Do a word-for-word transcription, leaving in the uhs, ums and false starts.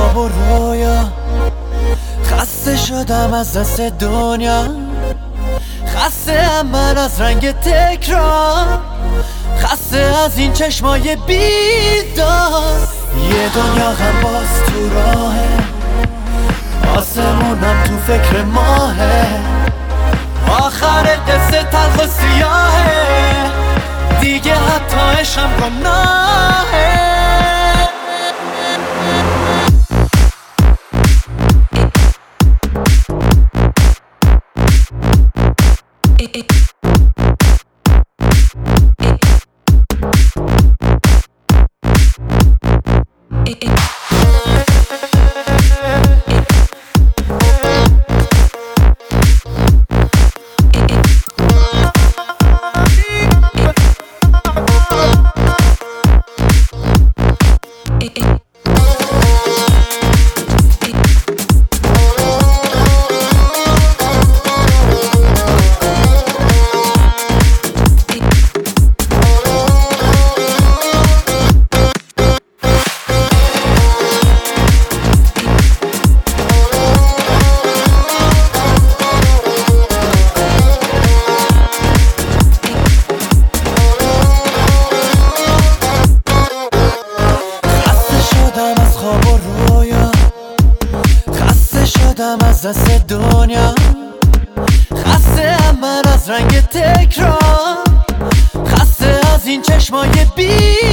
خواب و رویا، خسته شدم از دست دنیا، خسته ام من از رنگ تکرار، خسته از این چشمای بیدار. یه دنیا غم باز تو راهه، آسمونم تو فکر ماهه، آخر قصه تلخ و سیاهه، دیگه حتی عشقم گناهه. از دست دنیا، خسته ام من از رنگ تکرار، خسته از این چشمای بی